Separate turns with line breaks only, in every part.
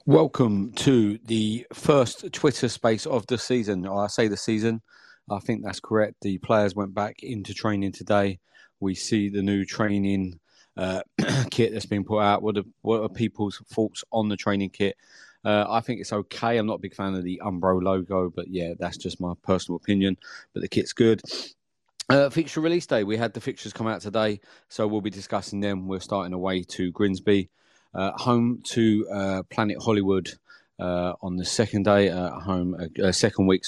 Welcome to the first Twitter space of the season. I say the season, I think that's correct. The players went back into training today. We see the new training kit that's been put out. What are people's thoughts on the training kit? I think it's okay. I'm not a big fan of the Umbro logo, but yeah, that's just my personal opinion. But the kit's good. Fixture release day. We had the fixtures come out today, so we'll be discussing them. We're starting away to Grimsby. Home to Planet Hollywood on the second day, second week,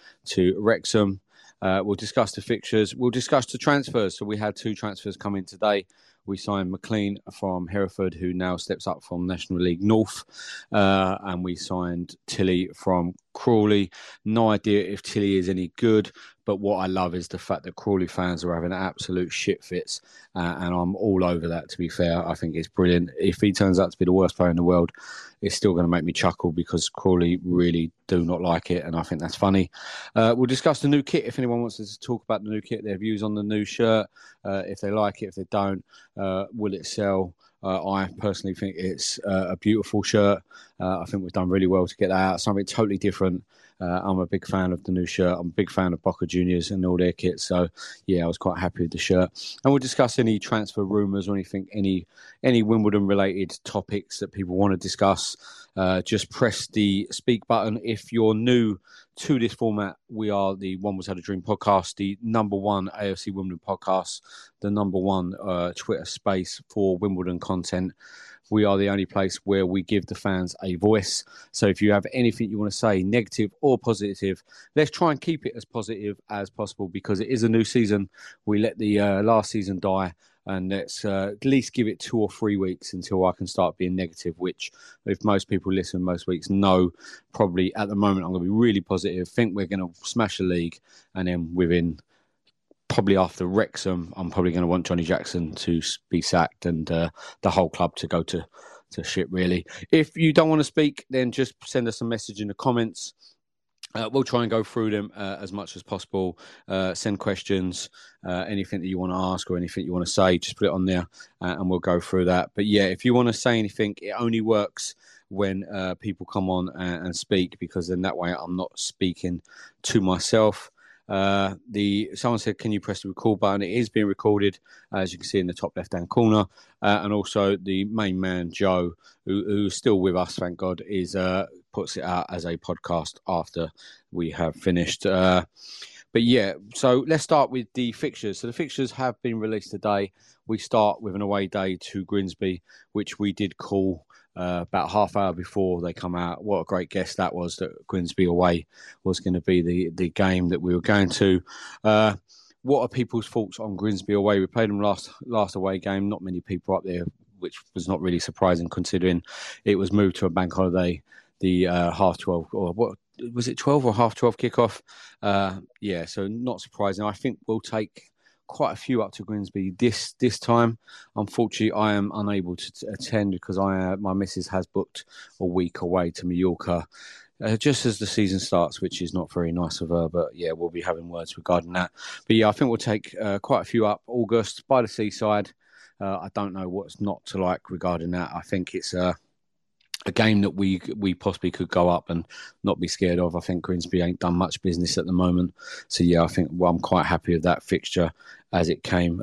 to Wrexham. We'll discuss the fixtures. We'll discuss the transfers. So we had two transfers come in today. We signed McLean from Hereford, who now steps up from National League North. And we signed Tilly from Crawley. No idea if Tilly is any good, but what I love is the fact that Crawley fans are having absolute shit fits. And I'm all over that, to be fair. I think it's brilliant. If he turns out to be the worst player in the world, it's still going to make me chuckle because Crawley really do not like it. And I think that's funny. We'll discuss the new kit. If anyone wants to talk about the new kit, their views on the new shirt, if they like it, if they don't, will it sell? I personally think it's a beautiful shirt. I think we've done really well to get that out. Something totally different. I'm a big fan of the new shirt. I'm a big fan of Boca Juniors and all their kits. So, yeah, I was quite happy with the shirt. And we'll discuss any transfer rumours or anything, any Wimbledon-related topics that people want to discuss. Just press the speak button. If you're new to this format, we are the One Was Had a Dream podcast, the number one AFC Wimbledon podcast, the number one Twitter space for Wimbledon content. We are the only place where we give the fans a voice. So if you have anything you want to say, negative or positive, let's try and keep it as positive as possible because it is a new season. We let the last season die. And let's at least give it 2 or 3 weeks until I can start being negative, which if most people listen most weeks know, probably at the moment I'm going to be really positive, think we're going to smash the league. And then within, probably after Wrexham, I'm probably going to want Johnny Jackson to be sacked and the whole club to go to shit, really. If you don't want to speak, then just send us a message in the comments. We'll try and go through them as much as possible. Send questions, anything that you want to ask or anything you want to say, just put it on there and we'll go through that. But yeah, if you want to say anything, it only works when people come on and speak because then that way I'm not speaking to myself. Someone said, can you press the record button? It is being recorded, as you can see in the top left-hand corner. And also the main man, Joe, who's still with us, thank God, puts it out as a podcast after we have finished. But yeah, so let's start with the fixtures. So the fixtures have been released today. We start with an away day to Grimsby, which we did call about half hour before they come out. What a great guess that was, that Grimsby away was going to be the game that we were going to. What are people's thoughts on Grimsby away? We played them last away game. Not many people up there, which was not really surprising considering it was moved to a bank holiday. The 12:30, or what was it, 12 or 12:30 kickoff? Yeah, so not surprising. I think we'll take quite a few up to Grimsby this time. Unfortunately, I am unable to attend because my missus has booked a week away to Mallorca just as the season starts, which is not very nice of her. But yeah, we'll be having words regarding that. But yeah, I think we'll take quite a few up August by the seaside. I don't know what's not to like regarding that. I think it's a game that we possibly could go up and not be scared of. I think Grimsby ain't done much business at the moment. So, yeah, I think I'm quite happy with that fixture as it came.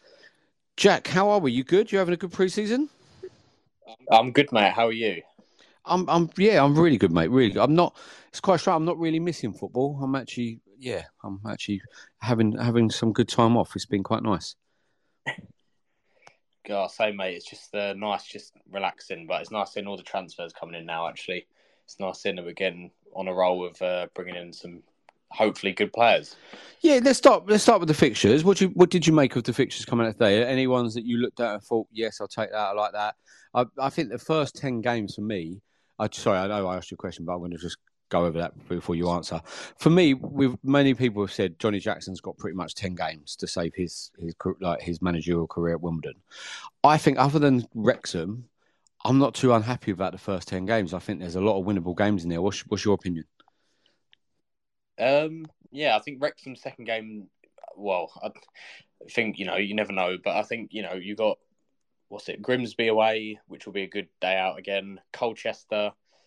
Jack, how are we? You good? You having a good pre-season?
I'm good, mate. How are you?
I'm really good, mate. Really good. It's quite strange. I'm not really missing football. I'm actually having some good time off. It's been quite nice.
God, same, mate. It's just nice, just relaxing. But it's nice seeing all the transfers coming in now. Actually, it's nice seeing that we're getting on a roll with bringing in some hopefully good players.
Yeah, let's start with the fixtures. What did you make of the fixtures coming out today? Any ones that you looked at and thought, yes, I'll take that. I like that. I think the first 10 games for me. Sorry, I know I asked you a question, but I'm going to just go over that before you answer. For me, with many people have said Johnny Jackson's got pretty much 10 games to save his managerial career at Wimbledon. I think other than Wrexham, I'm not too unhappy about the first 10 games. I think there's a lot of winnable games in there. What's your opinion?
Yeah, I think Wrexham's second game. Well, I think you never know, but I think you got Grimsby away, which will be a good day out again. Colchester,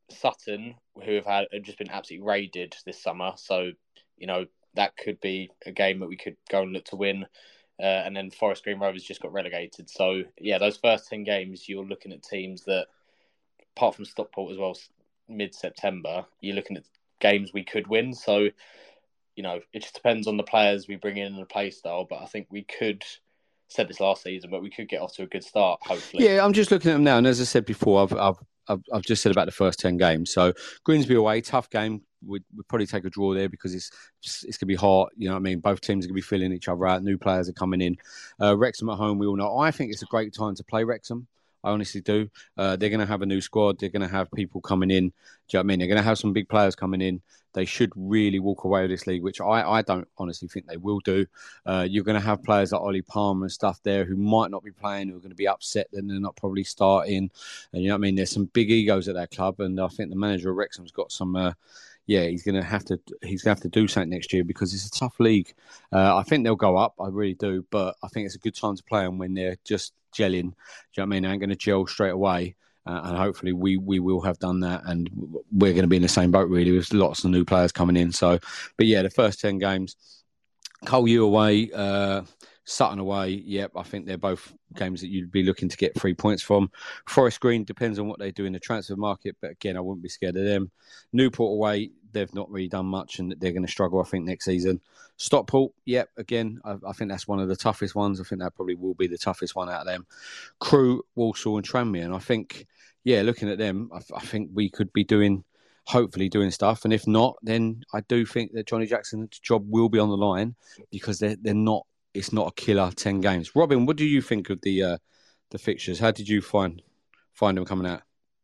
Sutton, who have just been absolutely raided this summer. So, that could be a game that we could go and look to win. And then Forest Green Rovers just got relegated. So, yeah, those first 10 games, you're looking at teams that, apart from Stockport as well, mid-September, you're looking at games we could win. So, it just depends on the players we bring in and the play style. But I think we could, said this last season, but we could get off to a good start, hopefully.
Yeah, I'm just looking at them now. And as I said before, I've just said about the first 10 games. So Grimsby away, tough game. We'd probably take a draw there because it's going to be hot. You know what I mean? Both teams are going to be filling each other out. New players are coming in. Wrexham at home, we all know. I think it's a great time to play Wrexham. I honestly do. They're going to have a new squad. They're going to have people coming in. Do you know what I mean? They're going to have some big players coming in. They should really walk away with this league, which I don't honestly think they will do. You're going to have players like Ollie Palmer and stuff there who might not be playing, who are going to be upset that they're not probably starting. And you know what I mean? There's some big egos at that club, and I think the manager of Wrexham's got some. He's going to have to do something next year because it's a tough league. I think they'll go up. I really do, but I think it's a good time to play them when they're just gelling. Do you know what I mean? They ain't going to gel straight away. And hopefully we will have done that, and we're going to be in the same boat really with lots of new players coming in. So, but yeah, the first 10 games, Collier away, Sutton away. Yep, I think they're both games that you'd be looking to get 3 points from. Forest Green depends on what they do in the transfer market, but again, I wouldn't be scared of them. Newport away, they've not really done much, and they're going to struggle, I think, next season. Stockport, yep, again, I think that's one of the toughest ones. I think that probably will be the toughest one out of them. Crewe, Walsall, and Tranmere, and I think, yeah, looking at them, I think we could be hopefully doing stuff, and if not, then I do think that Johnny Jackson's job will be on the line because they're not. It's not a killer 10 games. Robin, what do you think of the fixtures? How did you find them coming out?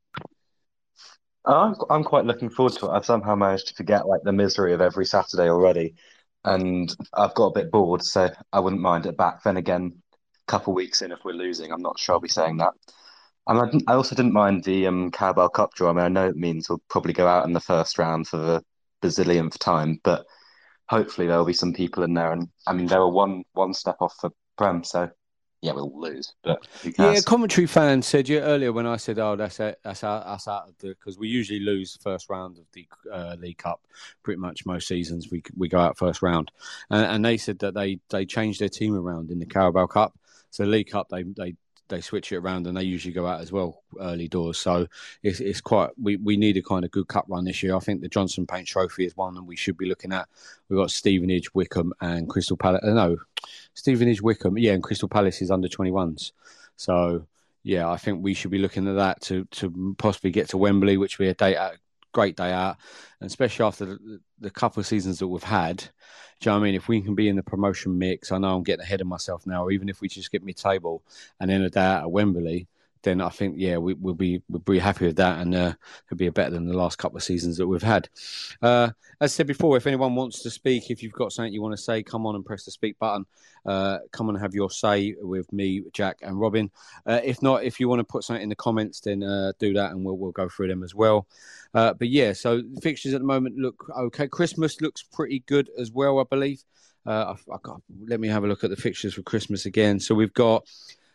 I'm quite looking forward to it. I've somehow managed to forget the misery of every Saturday already, and I've got a bit bored, so I wouldn't mind it back. Then again, a couple of weeks in, if we're losing, I'm not sure I'll be saying that. And I also didn't mind the Carabao Cup draw. I mean, I know it means we'll probably go out in the first round for the bazillionth time, but hopefully there'll be some people in there. And I mean, they were one step off for Prem, so yeah, we'll lose, but who cares?
Yeah, commentary fans said earlier when I said, "Oh, that's us out of the," because we usually lose the first round of the League Cup. Pretty much most seasons we go out first round, and they said that they changed their team around in the Carabao Cup. So League Cup they switch it around and they usually go out as well early doors. So it's quite we need a kind of good cup run this year. I think the Johnson Paint Trophy is one that we should be looking at. We've got Stevenage, Wickham, and Crystal Palace. No, Stevenage, Wickham, yeah, and Crystal Palace is under 21s. So yeah, I think we should be looking at that to possibly get to Wembley, which will be a great day out, and especially after the couple of seasons that we've had. Do you know what I mean? If we can be in the promotion mix, I know I'm getting ahead of myself now, or even if we just get mid-table and then a day out at Wembley, then I think, yeah, we'll be happy with that, and it'll be better than the last couple of seasons that we've had. As I said before, if anyone wants to speak, if you've got something you want to say, come on and press the speak button. Come on and have your say with me, Jack, and Robin. If not, if you want to put something in the comments, then do that, and we'll go through them as well. But yeah, so the fixtures at the moment look okay. Christmas looks pretty good as well, I believe. Let me have a look at the fixtures for Christmas again. So we've got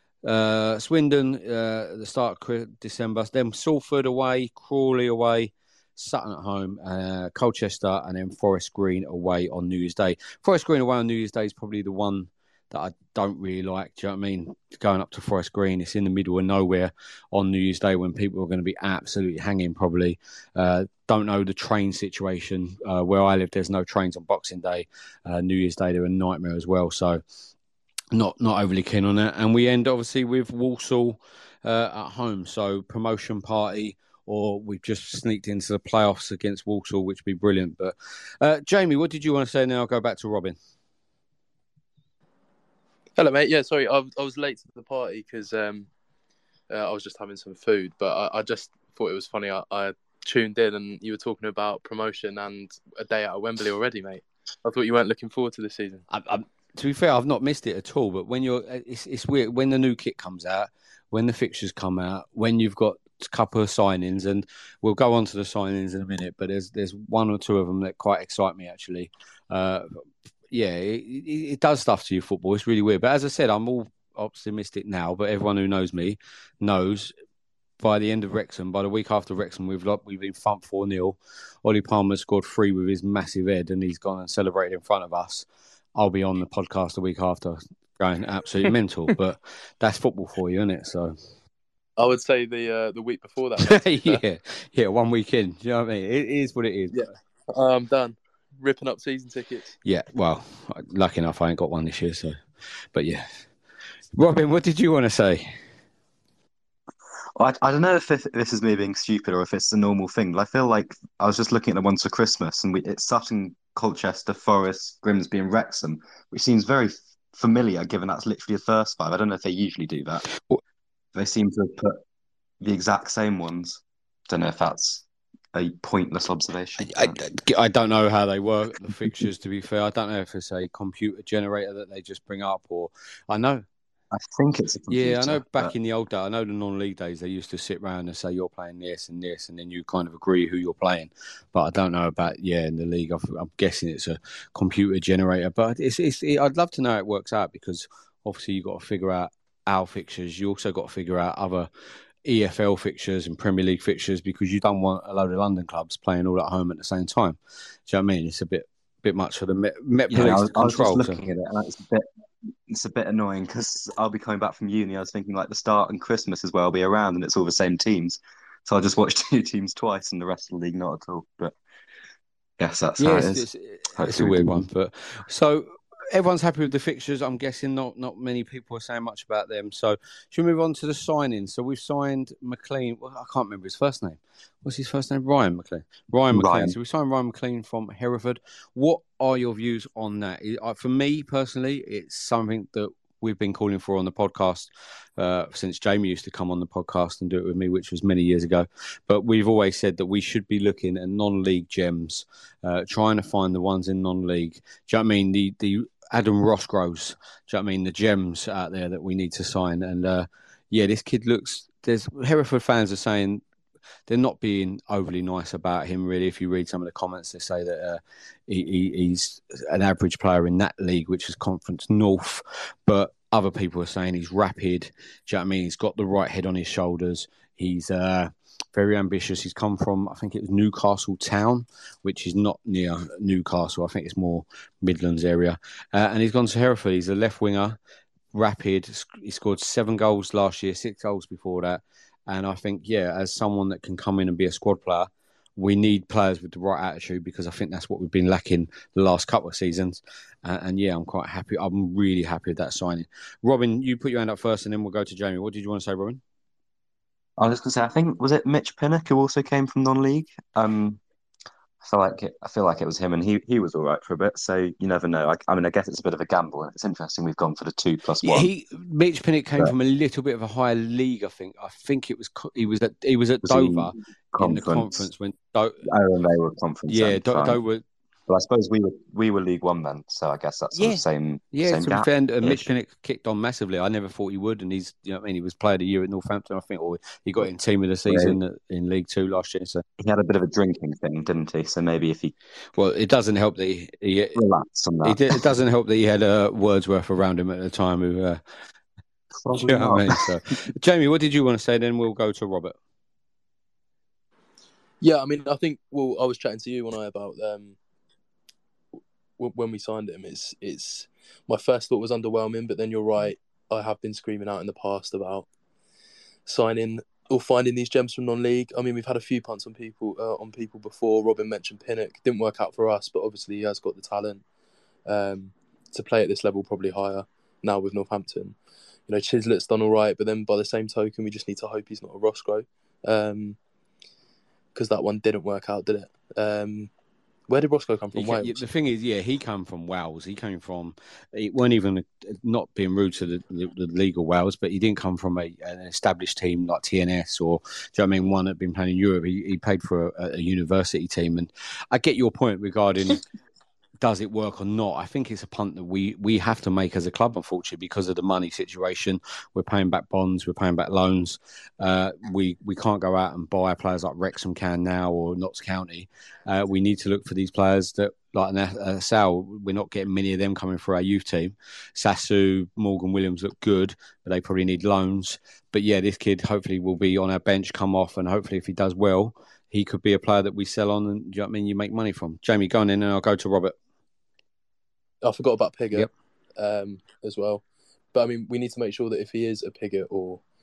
Swindon, the start of December, then Salford away, Crawley away, Sutton at home, Colchester, and then Forest Green away on New Year's Day. Forest Green away on New Year's Day is probably the one that I don't really like. Do you know what I mean? Going up to Forest Green, it's in the middle of nowhere on New Year's Day when people are going to be absolutely hanging probably. Don't know the train situation. Where I live, there's no trains on Boxing Day. New Year's Day, they're a nightmare as well. So not overly keen on that. And we end obviously with Walsall at home. So promotion party, or we've just sneaked into the playoffs against Walsall, which would be brilliant. But Jamie, what did you want to say now? I'll go back to Robin.
Hello, mate. Yeah, sorry, I was late to the party because I was just having some food. But I just thought it was funny. I tuned in and you were talking about promotion and a day out at Wembley already, mate. I thought you weren't looking forward to this season.
To be fair, I've not missed it at all. But when it's weird when the new kit comes out, when the fixtures come out, when you've got a couple of signings, and we'll go on to the signings in a minute. But there's one or two of them that quite excite me actually. Yeah, it does stuff to you, football. It's really weird. But as I said, I'm all optimistic now. But everyone who knows me knows by the end of Wrexham, by the week after Wrexham, we've been thumped 4-0. Ollie Palmer scored 3 with his massive head, and he's gone and celebrated in front of us. I'll be on the podcast the week after, going absolutely mental. But that's football for you, isn't it? So
I would say the week before that.
yeah, 1 week in. Do you know what I mean? It is what it is.
Yeah, I'm done. Ripping up season tickets.
Yeah, well, lucky enough, I ain't got one this year. So, but yeah, Robin, what did you want to say?
I don't know if this is me being stupid or if it's a normal thing, but I feel like I was just looking at the ones for Christmas, and it's Sutton, Colchester, Forest, Grimsby, and Wrexham, which seems very familiar given that's literally the first 5. I don't know if they usually do that. They seem to have put the exact same ones. Don't know if that's a pointless observation.
I don't know how they work, the fixtures, to be fair. I don't know if it's a computer generator that they just bring up, or
I think it's a computer.
Yeah, I know back in the old day, I know the non-league days, they used to sit around and say, you're playing this and this, and then you kind of agree who you're playing. But I don't know about, in the league. I'm guessing it's a computer generator. But I'd love to know how it works out, because obviously you've got to figure out our fixtures. You also got to figure out other EFL fixtures and Premier League fixtures, because you don't want a load of London clubs playing all at home at the same time. Do you know what I mean? It's a bit much for the Met Police to control.
I was just looking at it, and it's a bit annoying, because I'll be coming back from uni. I was thinking like the start and Christmas as well will be around, and it's all the same teams. So I'll just watch 2 teams twice, and the rest of the league not at all. But yes, that's how it is.
It's a weird one. But so everyone's happy with the fixtures. I'm guessing not many people are saying much about them. So should we move on to the signing? So we've signed McLean. Well, I can't remember his first name. What's his first name? Ryan McLean. So we signed Ryan McLean from Hereford. What are your views on that? For me personally, it's something that we've been calling for on the podcast since Jamie used to come on the podcast and do it with me, which was many years ago. But we've always said that we should be looking at non-league gems, trying to find the ones in non-league. Do you know what I mean? The Adam Rosgroves, do you know what I mean? The gems out there that we need to sign. And this kid there's Hereford fans are saying they're not being overly nice about him, really. If you read some of the comments, they say that he's an average player in that league, which is Conference North. But other people are saying he's rapid. Do you know what I mean? He's got the right head on his shoulders. He's very ambitious. He's come from, I think it was Newcastle Town, which is not near Newcastle. I think it's more Midlands area. And he's gone to Hereford. He's a left winger, rapid. He scored 7 goals last year, 6 goals before that. And I think, as someone that can come in and be a squad player, we need players with the right attitude, because I think that's what we've been lacking the last couple of seasons. I'm quite happy. I'm really happy with that signing. Robin, you put your hand up first, and then we'll go to Jamie. What did you want to say, Robin?
I was just going to say, was it Mitch Pinnock who also came from non-league? I feel like it was him, and he was all right for a bit. So you never know. I guess it's a bit of a gamble, and it's interesting we've gone for the 2+1.
Mitch Pinnock came from a little bit of a higher league. I think he was at Dover in the conference when.
And they were conference.
Yeah, Dover.
But I suppose we were League One then, so I guess that's the same.
Yeah,
same
to be fair, Mitch Pinnock kicked on massively. I never thought he would, and he's, he was Player of the Year at Northampton, I think, or he got in Team of the Season in League Two last year. So
he had a bit of a drinking thing, didn't he? So maybe if he,
it doesn't help that he
relaxed on that.
It doesn't help that he had Wordsworth around him at the time. Who, you know what I mean? So, Jamie, what did you want to say? Then we'll go to Robert.
Yeah, I mean, I think. Well, I was chatting to you when about. When we signed him, it's my first thought was underwhelming, but then you're right. I have been screaming out in the past about signing or finding these gems from non-league. I mean, we've had a few punts on people before. Robin mentioned Pinnock. Didn't work out for us, but obviously he has got the talent to play at this level, probably higher now with Northampton. Chislett's done all right, but then by the same token, we just need to hope he's not a Roscoe, because that one didn't work out, did it? Where did Roscoe come from? Wales?
The thing is, he came from Wales. He came from, it weren't even, not being rude to the league of Wales, but he didn't come from an established team like TNS or, do you know what I mean, one that had been playing in Europe. He played for a university team. And I get your point regarding does it work or not. I think it's a punt that we have to make as a club, unfortunately, because of the money situation. We're paying back bonds, we're paying back loans. We can't go out and buy players like Wrexham can now or Notts County. We need to look for these players that like Sal, we're not getting many of them coming through our youth team. Sasu, Morgan Williams look good, but they probably need loans. But yeah, this kid hopefully will be on our bench, come off, and hopefully if he does well, he could be a player that we sell on and, do you know what I mean, you make money from. Jamie, go on in and I'll go to Robert.
I forgot about Pigott
Yep.
as well. But I mean, we need to make sure that if he is a Pigott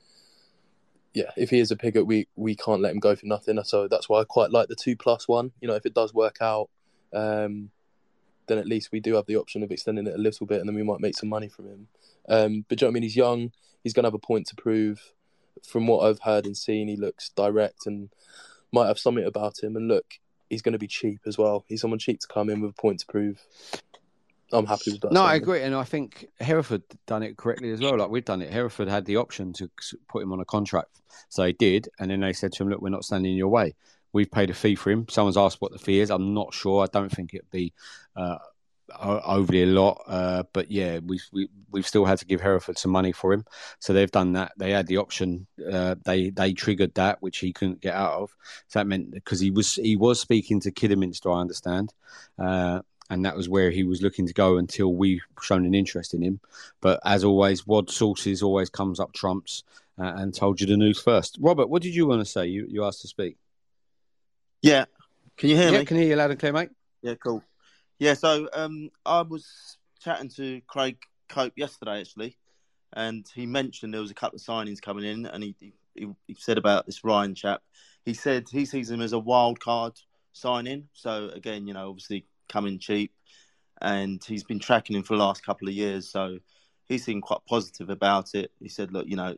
we can't let him go for nothing. So that's why I quite like the 2+1. You know, if it does work out, then at least we do have the option of extending it a little bit, and then we might make some money from him. But do you know what I mean? He's young. He's going to have a point to prove. From what I've heard and seen, he looks direct and might have something about him. And look, he's going to be cheap as well. He's someone cheap to come in with a point to prove. I'm happy with that.
No, I agree. And I think Hereford done it correctly as well. Like we've done it. Hereford had the option to put him on a contract. So they did. And then they said to him, look, we're not standing in your way. We've paid a fee for him. Someone's asked what the fee is. I'm not sure. I don't think it'd be overly a lot. But yeah, we've still had to give Hereford some money for him. So they've done that. They had the option. They triggered that, which he couldn't get out of. So that meant because he was speaking to Kidderminster, I understand. And that was where he was looking to go until we shown an interest in him. But as always, Wad Sources always comes up trumps and told you the news first. Robert, what did you want to say? You asked to speak.
Yeah. Can you hear me?
Yeah, can hear you loud and clear, mate.
Yeah, cool. Yeah, so I was chatting to Craig Cope yesterday, actually, and he mentioned there was a couple of signings coming in, and he said about this Ryan chap. He said he sees him as a wild card signing. So, again, you know, obviously coming cheap, and he's been tracking him for the last couple of years, so he seemed quite positive about it. He said, look, you know,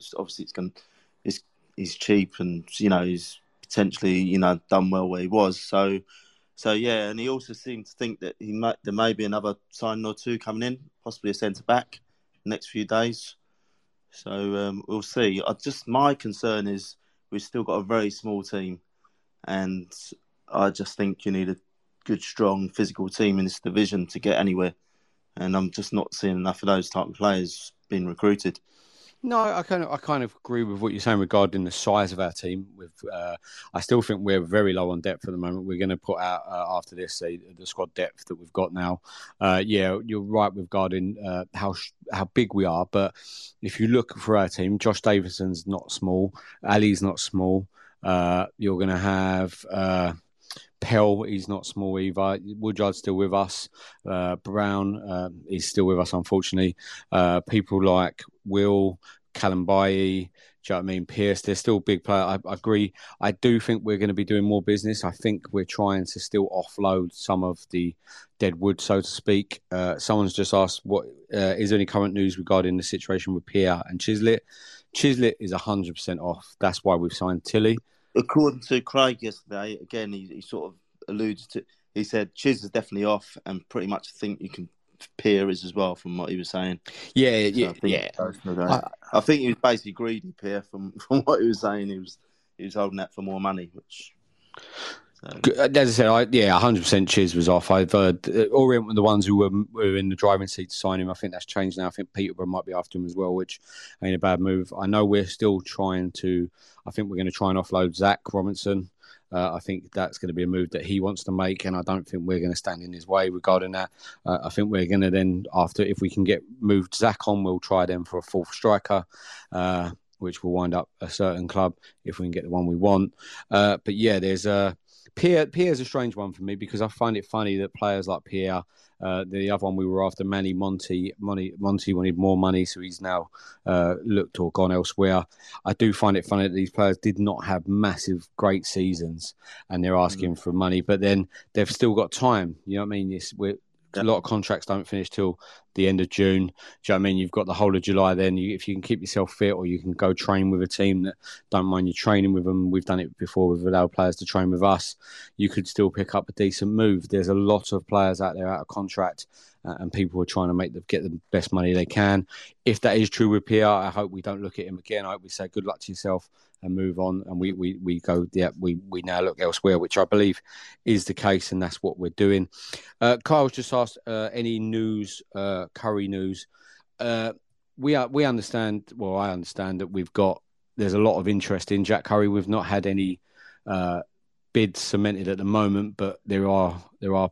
he's cheap, and you know, he's potentially, you know, done well where he was. So yeah, and he also seemed to think that there may be another signing or two coming in, possibly a centre back the next few days. So we'll see. My concern is we've still got a very small team, and I just think you need a good, strong, physical team in this division to get anywhere. And I'm just not seeing enough of those type of players being recruited.
No, I kind of agree with what you're saying regarding the size of our team. I still think we're very low on depth at the moment. We're going to put out after this the squad depth that we've got now. Yeah, you're right regarding how big we are. But if you look for our team, Josh Davidson's not small. Ali's not small. You're going to have Pell, he's not small either. Woodyard's still with us. Brown is still with us, unfortunately. People like Will, Callum Bailly, do you know what I mean? Pierce, they're still big players. I agree. I do think we're going to be doing more business. I think we're trying to still offload some of the dead wood, so to speak. Someone's just asked, "What is there any current news regarding the situation with Pierre and Chislett?" Chislett is 100% off. That's why we've signed Tilly.
According to Craig yesterday, again, he sort of alluded to. He said Chiz is definitely off, and pretty much think you can. Pierre is as well, from what he was saying.
Yeah.
I think he was basically greedy, Pierre, from what he was saying. He was holding that for more money, which.
As I said, 100% Chiz was off. I've heard Orient were the ones who were in the driving seat to sign him. I think that's changed now. I think Peterborough might be after him as well, which ain't a bad move. I know we're still trying to. I think we're going to try and offload Zach Robinson. I think that's going to be a move that he wants to make, and I don't think we're going to stand in his way regarding that. I think we're going to then, after, if we can get moved Zach on, we'll try them for a fourth striker, which will wind up a certain club if we can get the one we want. But yeah, there's Pierre's a strange one for me because I find it funny that players like Pierre, the other one we were after, Monty wanted more money, so he's now looked or gone elsewhere. I do find it funny that these players did not have massive, great seasons and they're asking for money, but then they've still got time. You know what I mean? A lot of contracts don't finish till the end of June. Do you know what I mean? You've got the whole of July then. If you can keep yourself fit or you can go train with a team that don't mind you training with them. We've done it before. We've allowed players to train with us. You could still pick up a decent move. There's a lot of players out there out of contract and people are trying to get the best money they can. If that is true with PR, I hope we don't look at him again. I hope we say good luck to yourself and move on, and we now look elsewhere, which I believe is the case, and that's what we're doing. Kyle's just asked any news, Curry news. We understand. Well, I understand that there's a lot of interest in Jack Curry. We've not had any bids cemented at the moment, but there are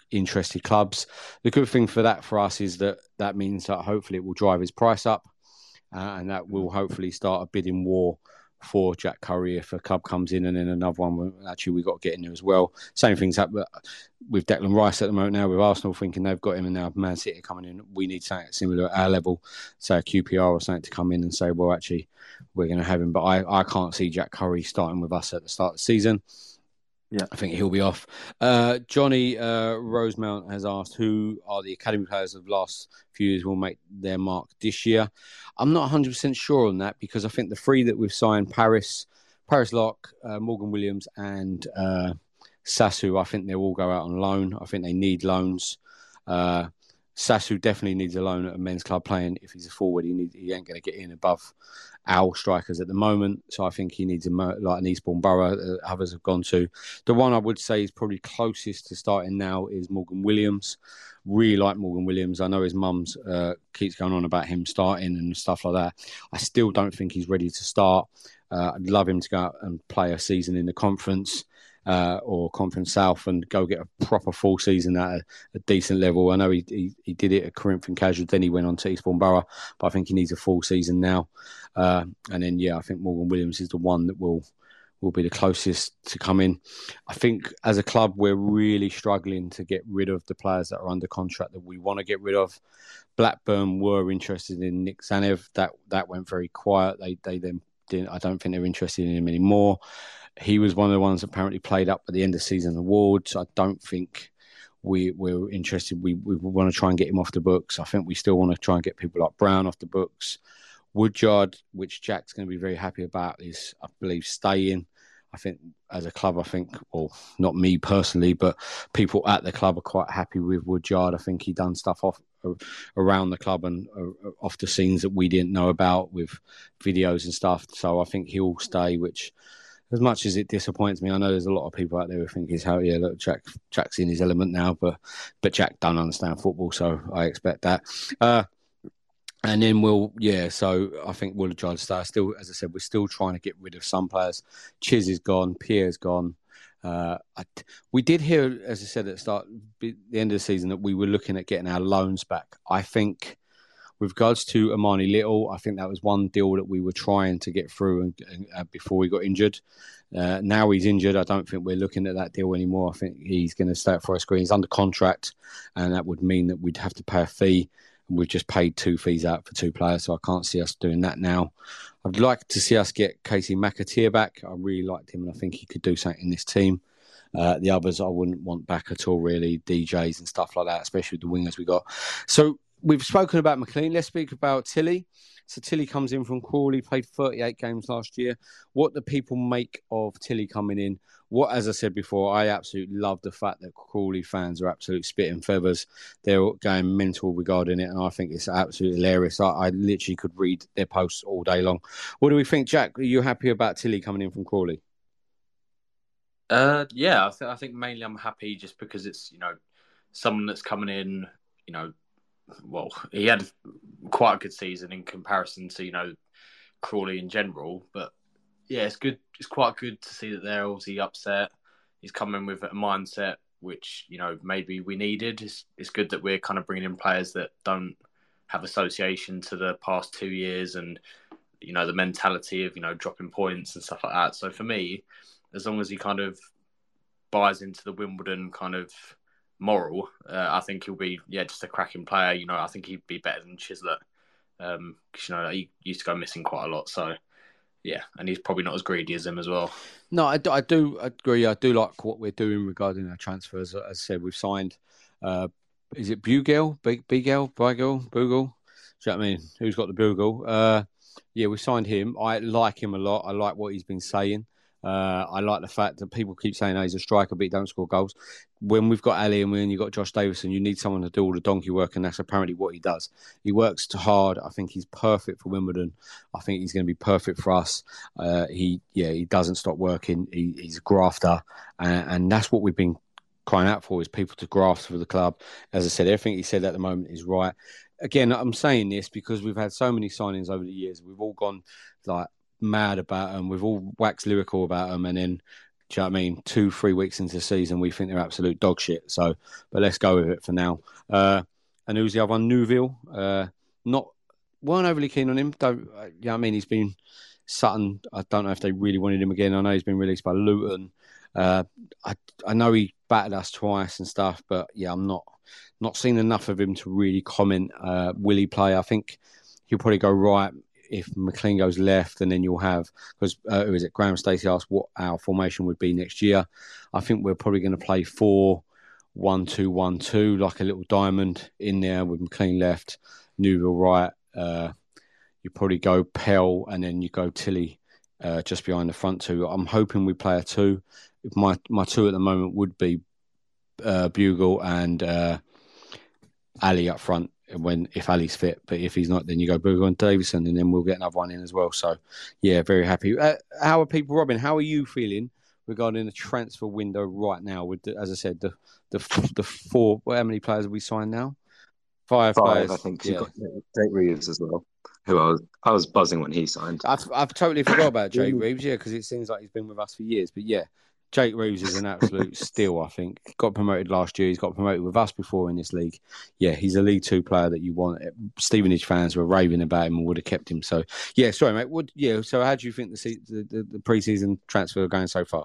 interested clubs. The good thing for us is that means that hopefully it will drive his price up, and that will hopefully start a bidding war for Jack Curry if a club comes in, and then another one. Actually, we've got to get in there as well. Same things happen with Declan Rice at the moment now, with Arsenal thinking they've got him, and now Man City coming in. We need something similar at our level, say a QPR or something, to come in and say, well, actually, we're going to have him. But I can't see Jack Curry starting with us at the start of the season.
Yeah,
I think he'll be off. Johnny Rosemount has asked, who are the academy players of the last few years will make their mark this year? I'm not 100% sure on that, because I think the three that we've signed, Paris Lock, Morgan Williams and Sasu, I think they'll all go out on loan. I think they need loans. Sasu definitely needs a loan at a men's club playing. If he's a forward, he ain't going to get in above our strikers at the moment. So I think he needs like an Eastbourne Borough. Others have gone to. The one I would say is probably closest to starting now is Morgan Williams. Really like Morgan Williams. I know his mum's keeps going on about him starting and stuff like that. I still don't think he's ready to start. I'd love him to go out and play a season in the conference. Or Conference South, and go get a proper full season at a decent level. I know he did it at Corinthian Casual, then he went on to Eastbourne Borough, but I think he needs a full season now. And then, I think Morgan Williams is the one that will be the closest to come in. I think as a club, we're really struggling to get rid of the players that are under contract that we want to get rid of. Blackburn were interested in Nick Zanev. That went very quiet. They then didn't. I don't think they're interested in him anymore. He was one of the ones that apparently played up at the end of season awards. I don't think we're interested. We want to try and get him off the books. I think we still want to try and get people like Brown off the books. Woodyard, which Jack's going to be very happy about, is, I believe, staying. I think as a club, well, not me personally, but people at the club are quite happy with Woodyard. I think he done stuff around the club and off the scenes that we didn't know about with videos and stuff. So I think he'll stay, which, as much as it disappoints me, I know there's a lot of people out there who think look, Jack's in his element now, but Jack don't understand football, so I expect that. And then so I think we'll try to stay. Still, as I said, we're still trying to get rid of some players. Chiz is gone, Pierre's gone. We did hear, as I said at the end of the season, that we were looking at getting our loans back. I think, with regards to Amani Little, I think that was one deal that we were trying to get through and before he got injured. Now he's injured. I don't think we're looking at that deal anymore. I think he's going to stay at Forest Green. He's under contract, and that would mean that we'd have to pay a fee. And we've just paid 2 fees out for 2 players, so I can't see us doing that now. I'd like to see us get Casey McAteer back. I really liked him, and I think he could do something in this team. The others I wouldn't want back at all, really. DJs and stuff like that, especially with the wingers we got. So we've spoken about McLean. Let's speak about Tilly. So Tilly comes in from Crawley, played 38 games last year. What do people make of Tilly coming in? As I said before, I absolutely love the fact that Crawley fans are absolutely spitting feathers. They're going mental regarding it, and I think it's absolutely hilarious. I literally could read their posts all day long. What do we think, Jack? Are you happy about Tilly coming in from Crawley?
I think mainly I'm happy just because it's, someone that's coming in, well, he had quite a good season in comparison to, Crawley in general. But yeah, it's good. It's quite good to see that they're obviously upset. He's coming with a mindset which, maybe we needed. It's good that we're kind of bringing in players that don't have association to the past 2 years and, the mentality of, dropping points and stuff like that. So for me, as long as he kind of buys into the Wimbledon kind of moral, I think he'll be just a cracking player. I think he'd be better than Chislett. He used to go missing quite a lot. So yeah, and he's probably not as greedy as him as well.
No, I do agree. I do like what we're doing regarding our transfers. As I said, we've signed. Is it Bugel? Bugel? Bugel? Do you know what I mean? Who's got the Bugel? We signed him. I like him a lot. I like what he's been saying. I like the fact that people keep saying he's a striker, but he don't score goals. When we've got Ali and when you've got Josh Davison, you need someone to do all the donkey work, and that's apparently what he does. He works hard. I think he's perfect for Wimbledon. I think he's going to be perfect for us. He doesn't stop working. He's a grafter, and that's what we've been crying out for, is people to graft for the club. As I said, everything he said at the moment is right. Again, I'm saying this because we've had so many signings over the years. We've all gone like mad about them. We've all waxed lyrical about them, and then Do you know what I mean? 2-3 weeks into the season, we think they're absolute dog shit. So, but let's go with it for now. And who's the other one? Newville. Weren't overly keen on him. You know what I mean? He's been Sutton. I don't know if they really wanted him again. I know he's been released by Luton. I know he battered us twice and stuff, but yeah, I'm not seen enough of him to really comment. Will he play? I think he'll probably go right if McLean goes left, and then you'll have, because who is it? Graham Stacey asked what our formation would be next year. I think we're probably going to play 4-1-2-1-2, like a little diamond in there with McLean left, Newville right. You probably go Pell, and then you go Tilly just behind the front two. I'm hoping we play a two. My two at the moment would be Bugle and Ali up front if Ali's fit, but if he's not, then you go Bugle and Davison, and then we'll get another one in as well. So yeah, very happy. How are people, Robin? How are you feeling regarding the transfer window right now? With as I said, the four. How many players have we signed now? Five players.
I think. You've got Jake Reeves as well, who I was buzzing when he signed.
I've totally forgot about Jake Reeves, because it seems like he's been with us for years. But yeah, Jake Reeves is an absolute steal, I think. Got promoted last year. He's got promoted with us before in this league. Yeah, he's a League Two player that you want. Stevenage fans were raving about him and would have kept him. So, yeah, sorry, mate. So how do you think the pre-season transfer are going so far?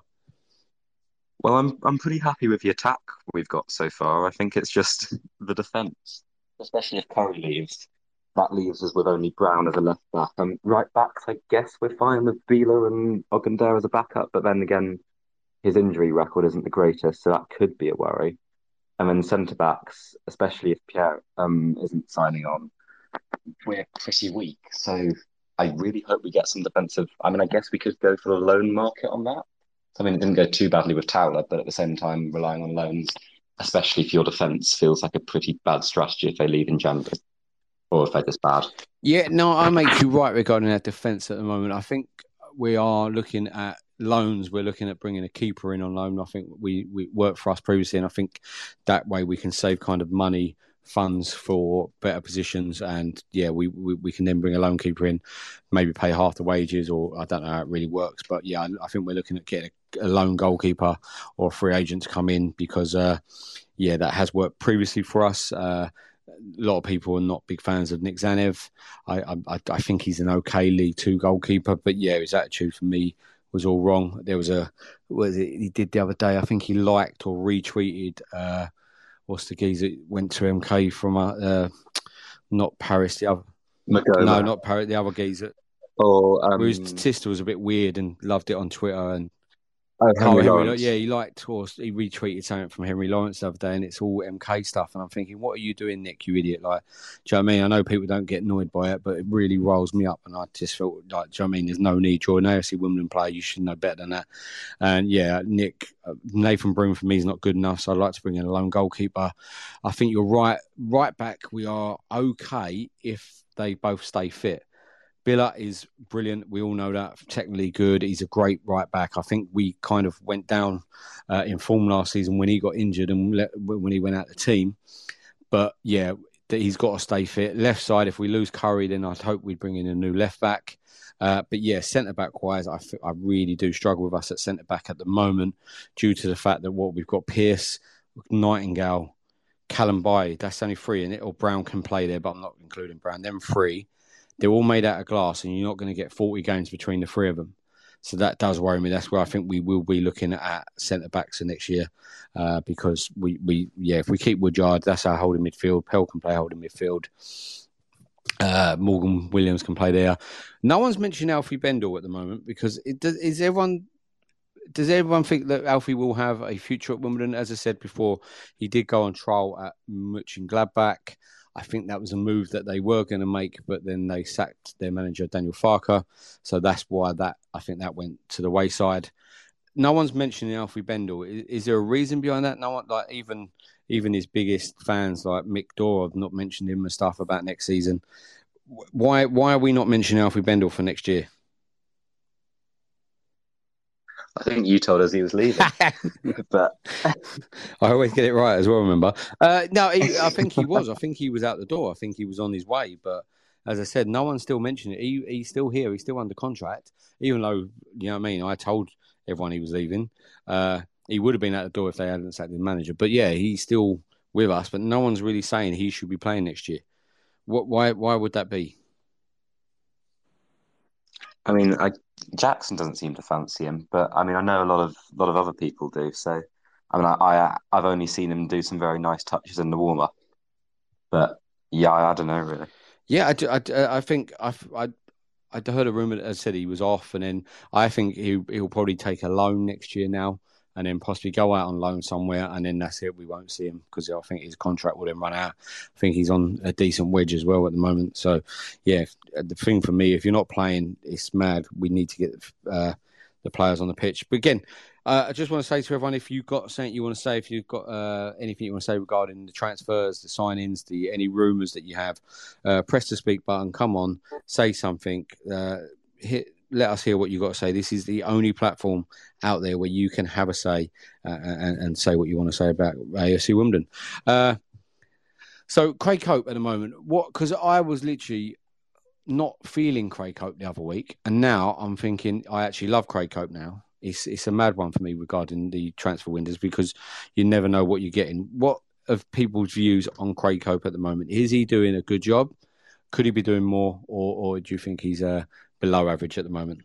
Well, I'm pretty happy with the attack we've got so far. I think it's just the defence, especially if Curry leaves. That leaves us with only Brown as a left back. Right backs, I guess we're fine with Beeler and Ogundare as a backup, but then again, his injury record isn't the greatest, so that could be a worry. And then centre backs, especially if Pierre isn't signing on, we're pretty weak. So I really hope we get some defensive. I mean, I guess we could go for the loan market on that. I mean, it didn't go too badly with Towler, but at the same time, relying on loans, especially for your defence, feels like a pretty bad strategy if they leave in January, or if they're just bad.
Yeah, no, I make you right regarding our defence at the moment. I think we are looking at loans. We're looking at bringing a keeper in on loan. I think we worked for us previously, and I think that way we can save kind of money, funds for better positions, and yeah, we can then bring a loan keeper in, maybe pay half the wages, or I don't know how it really works, but yeah, I think we're looking at getting a lone goalkeeper or a free agent to come in, because yeah, that has worked previously for us. A lot of people are not big fans of Nick Zanev. I think he's an okay League Two goalkeeper, but yeah, his attitude for me was all wrong. There was he did the other day, I think he liked or retweeted what's the geezer that went to MK from not Paris, the other
Magoma.
No, not Paris, the other geezer. Whose sister was a bit weird and loved it on Twitter. And
Henry Lawrence.
Yeah, he liked, or he retweeted something from Henry Lawrence the other day, and it's all MK stuff. And I'm thinking, what are you doing, Nick, you idiot? Like, do you know what I mean? I know people don't get annoyed by it, but it really riles me up. And I just felt like, do you know what I mean? There's no need. You're an AFC Wimbledon player. You should know better than that. And yeah, Nick, Nathan Broom for me is not good enough. So I'd like to bring in a lone goalkeeper. I think you're right. Right back, we are okay if they both stay fit. Billa is brilliant. We all know that. Technically good. He's a great right back. I think we kind of went down in form last season when he got injured and when he went out the team. But yeah, he's got to stay fit. Left side, if we lose Curry, then I'd hope we'd bring in a new left back. But yeah, centre back wise, I really do struggle with us at centre back at the moment due to the fact that we've got Pearce, Nightingale, Callum Baye. That's only three in it. Or Brown can play there, but I'm not including Brown. Them three. They're all made out of glass, and you're not going to get 40 games between the three of them. So that does worry me. That's where I think we will be looking at centre backs for next year, because if we keep Woodyard, that's our holding midfield. Pell can play holding midfield. Morgan Williams can play there. No one's mentioned Alfie Bendel at the moment, because does everyone think that Alfie will have a future at Wimbledon? As I said before, he did go on trial at Mönchengladbach. I think that was a move that they were going to make, but then they sacked their manager, Daniel Farker. So that's why I think that went to the wayside. No one's mentioning Alfie Bendel. Is there a reason behind that? No one, like even his biggest fans like Mick Dorr have not mentioned him and stuff about next season. Why are we not mentioning Alfie Bendel for next year?
I think you told us he was leaving, but
I always get it right as well. Remember? No, I think he was. I think he was out the door. I think he was on his way. But as I said, no one's still mentioned it. He's still here. He's still under contract, even though, you know what I mean. I told everyone he was leaving. He would have been at the door if they hadn't sacked the manager. But yeah, he's still with us, but no one's really saying he should be playing next year. Why would that be?
I mean, Jackson doesn't seem to fancy him, but I mean, I know a lot of other people do. So, I mean, I've only seen him do some very nice touches in the warm up, but yeah, I don't know really.
Yeah, I think I'd heard a rumor that said he was off, and then I think he'll probably take a loan next year now, and then possibly go out on loan somewhere, and then that's it. We won't see him because I think his contract will then run out. I think he's on a decent wedge as well at the moment. So, yeah, the thing for me, if you're not playing, it's mad. We need to get the players on the pitch. But again, I just want to say to everyone, if you've got something you want to say, if you've got anything you want to say regarding the transfers, the signings, any rumours that you have, press the speak button. Come on, say something. Let us hear what you've got to say. This is the only platform out there where you can have a say and say what you want to say about AFC Wimbledon. So Craig Cope at the moment, because I was literally not feeling Craig Cope the other week, and now I'm thinking I actually love Craig Cope now. It's a mad one for me regarding the transfer windows because you never know what you're getting. What of people's views on Craig Cope at the moment? Is he doing a good job? Could he be doing more, or do you think he's below average at the moment?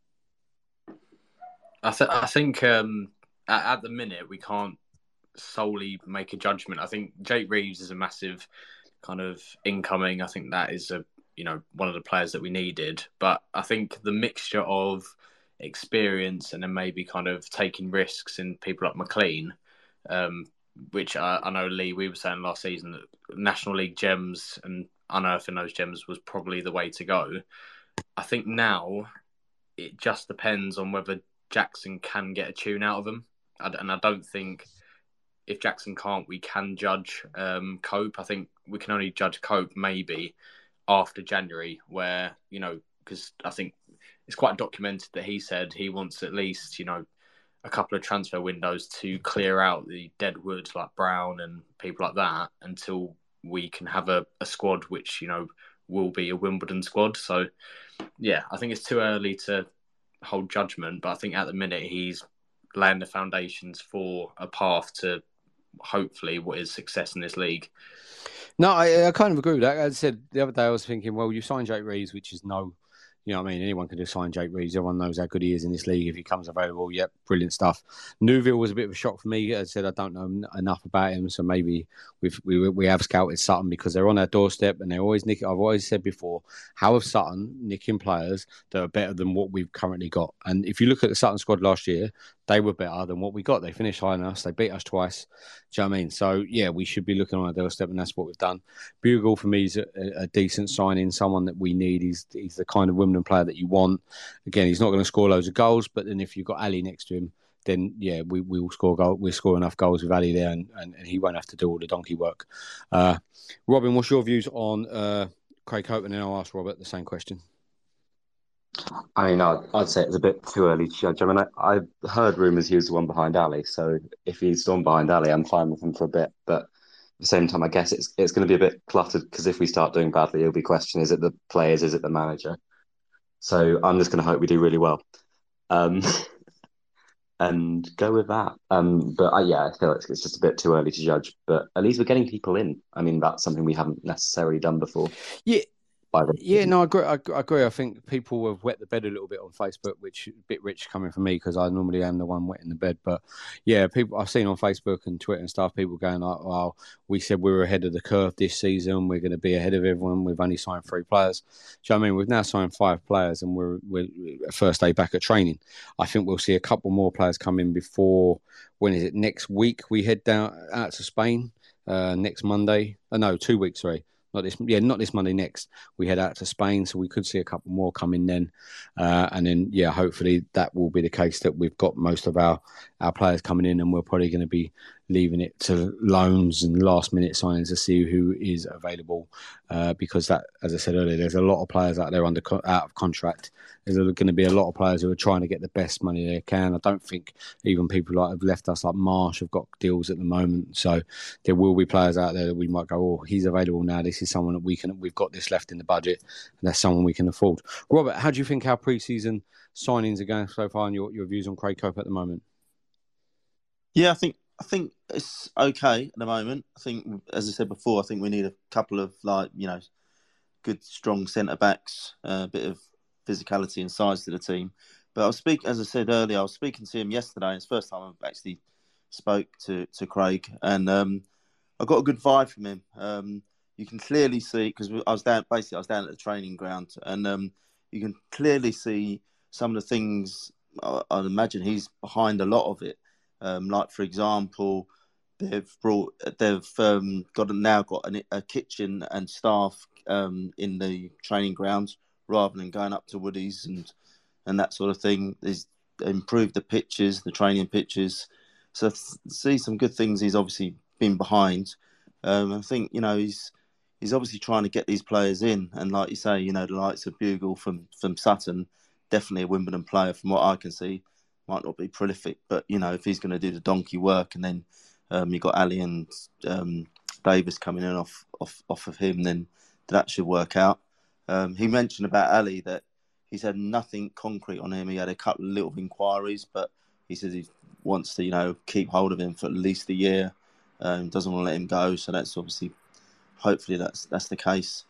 I think at the minute we can't solely make a judgment. I think Jake Reeves is a massive kind of incoming. I think that is one of the players that we needed. But I think the mixture of experience and then maybe kind of taking risks in people like McLean, which I know, Lee, we were saying last season that National League gems and unearthing those gems was probably the way to go. I think now it just depends on whether Jackson can get a tune out of them. And I don't think if Jackson can't, we can judge Cope. I think we can only judge Cope maybe after January where, because I think it's quite documented that he said he wants at least, a couple of transfer windows to clear out the dead wood like Brown and people like that until we can have a squad which, will be a Wimbledon squad. So, yeah, I think it's too early to hold judgment, but I think at the minute he's laying the foundations for a path to hopefully what is success in this league.
No, I kind of agree with that. As I said the other day, I was thinking, well, you signed Jake Reeves, which is anyone can just sign Jake Reeves. Everyone knows how good he is in this league. If he comes available, yep, brilliant stuff. Neuville was a bit of a shock for me. As I said, I don't know enough about him, so maybe we have scouted Sutton because they're on our doorstep and they're always nicking. I've always said before, how have Sutton nicking players that are better than what we've currently got? And if you look at the Sutton squad last year, they were better than what we got. They finished higher than us. They beat us twice. Do you know what I mean? So, yeah, we should be looking on our doorstep, and that's what we've done. Bugle, for me, is a decent signing, someone that we need. He's the kind of Wimbledon player that you want. Again, he's not going to score loads of goals, but then if you've got Ali next to him, then, yeah, we will score goals. We'll score enough goals with Ali there, and he won't have to do all the donkey work. Robin, what's your views on Craig Cope? And then I'll ask Robert the same question.
I mean, I'd say it's a bit too early to judge. I mean, I've heard rumours he was the one behind Ali, so if he's the one behind Ali, I'm fine with him for a bit. But at the same time, I guess it's going to be a bit cluttered because if we start doing badly, it'll be questioned, is it the players, is it the manager? So I'm just going to hope we do really well and go with that. But I feel it's just a bit too early to judge. But at least we're getting people in. I mean, that's something we haven't necessarily done before.
Yeah. I agree. I think people have wet the bed a little bit on Facebook, which is a bit rich coming from me because I normally am the one wetting the bed. But yeah, people I've seen on Facebook and Twitter and stuff, people going like, "Well, we said we were ahead of the curve this season. We're going to be ahead of everyone. We've only signed 3 players." Do you know what I mean? We've now signed 5 players, and we're first day back at training. I think we'll see a couple more players come in before next week? We head out to Spain next Monday. 2 weeks, sorry. Not this Monday, next. We head out to Spain, so we could see a couple more come in then. And then, hopefully that will be the case that we've got most of our players coming in and we're probably going to be leaving it to loans and last-minute signings to see who is available, because that, as I said earlier, there's a lot of players out there out of contract. There's going to be a lot of players who are trying to get the best money they can. I don't think even people like have left us, like Marsh, have got deals at the moment. So there will be players out there that we might go, oh, he's available now. This is someone that we've got this left in the budget, and that's someone we can afford. Robert, how do you think our pre-season signings are going so far, and your views on Craig Cope at the moment?
Yeah, I think it's okay at the moment. I think, as I said before, I think we need a couple of good, strong centre backs, a bit of physicality and size to the team. But as I said earlier, I was speaking to him yesterday. It's the first time I've actually spoke to Craig, and I got a good vibe from him. You can clearly see, because I was down at the training ground, and you can clearly see some of the things. I'd imagine he's behind a lot of it. Like, for example, they've now got a kitchen and staff in the training grounds rather than going up to Woodies and that sort of thing. They've improved the pitches, the training pitches. So see some good things. He's obviously been behind. I think he's obviously trying to get these players in, and like you say, the likes of Bugle from Sutton, definitely a Wimbledon player from what I can see. Might not be prolific, but if he's going to do the donkey work, and then you've got Ali and Davis coming in off of him, then that should work out. He mentioned about Ali that he's had nothing concrete on him. He had a couple of little inquiries, but he says he wants to keep hold of him for at least a year. Doesn't want to let him go, so that's obviously, hopefully that's the case.